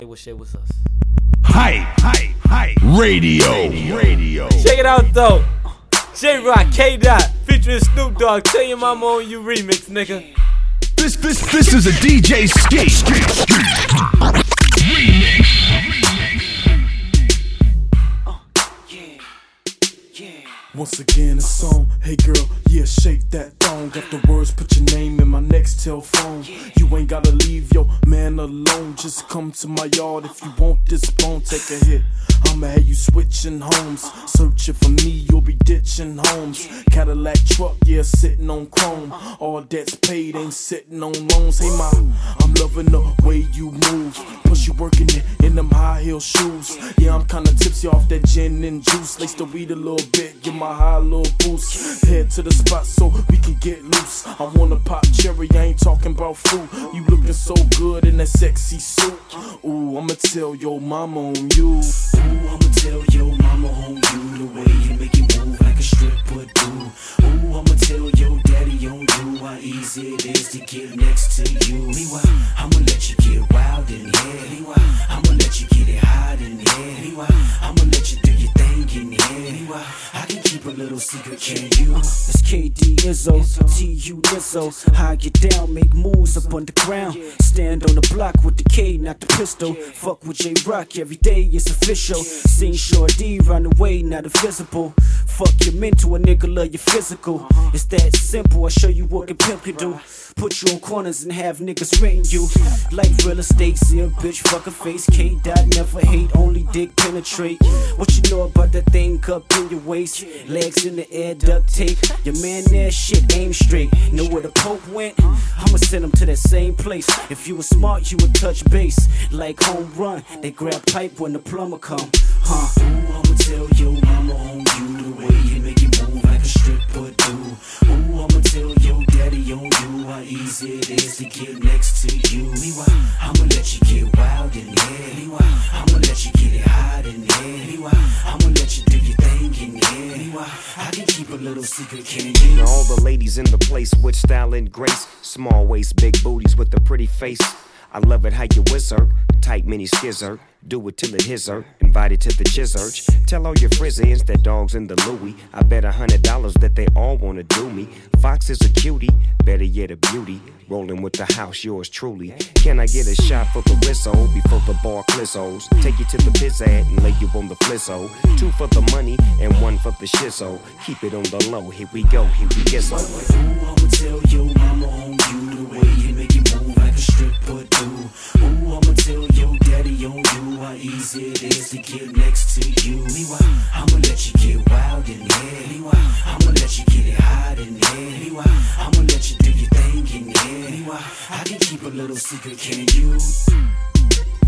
What's us? Hype, radio. Check it out though. J-Rock, K-Dot, featuring Snoop Dogg. Tell your mama on you remix, nigga. This is a DJ Ski remix. Once again a song, hey girl, yeah, shake that thong. Got the words, put your name in my next telephone. You ain't gotta leave your man alone. Just come to my yard if you want this bone. Take a hit, I'ma have you switching homes. Searching for me, you'll be ditching homes. Cadillac truck, yeah, sitting on chrome. All debts paid, ain't sitting on loans. Hey ma, I'm loving the way you move. Plus you working it in them high heel shoes. Yeah, I'm kinda tipsy off that gin and juice. Lace the weed a little bit, give my high a little boost. Head to the spot so we can get loose. I wanna pop cherry, I ain't talking about fruit. You looking so good in that sexy suit. Ooh, I'ma tell your mama on you. Ooh, I'ma tell your mama on you. The way you make it move like a stripper do. Ooh, I'ma tell your daddy on you how easy it is to get next to you. Meanwhile, I'ma let you get wild in here. Meanwhile, I'ma let you get it hot in here. Meanwhile, I'ma let you do your thing in here. Meanwhile, I can keep a little secret, can you? It's KD Izzo, TU Lizzo. How I get down, make moves up on the ground. Stand on the block with the K, not the pistol. Fuck with J-Rock every day, it's official. Seen Short D run away, not invisible. Fuck your mental, a nigga love your physical. It's that simple, I show you what a pimp can do. Put you on corners and have niggas renting you. Like real estate, see a bitch, fuck a face. K-Dot, never hate, only dick penetrate. What you know about that thing up in your waist? Legs in the air, duct tape. Your man there, shit, aim straight. Know where the Pope went? I'ma send him to that same place. If you was smart, you would touch base. Like home run, they grab pipe when the plumber come. Ooh, I'ma tell your mama on you. The way you make it move like a stripper do. Ooh, I'ma tell your daddy on you how easy it is to get next to you. Meanwhile, I'ma let you get wild in here. Meanwhile, I'ma let you get it hot in here. Meanwhile, I'ma let you do your thing in here. Meanwhile, I can keep a little secret, can you? Now all the ladies in the place with style and grace. Small waist, big booties with a pretty face. I love it how you whiz her, tight mini skizzer. Do it till it hits her, invited to the jizzurch. Tell all your friends that dog's in the Louis. I bet $100 that they all wanna do me. Fox is a cutie, better yet a beauty. Rolling with the house, yours truly. Can I get a shot for the Rizzo before the bar clizzos? Take you to the pizzad and lay you on the flizzo. 2 for the money and 1 for the shizzo. Keep it on the low, here we go, here we get so. Ooh, I'ma tell your mama on you. The way you make it move like a stripper do. Ooh, I'ma tell your daddy on you how easy it is to get next to you. Meanwhile, I'ma let you get wild in here. Meanwhile, I'ma let you get it hot in here. Meanwhile, I'ma let you do your thing in here. Meanwhile, I can keep a little secret, can you?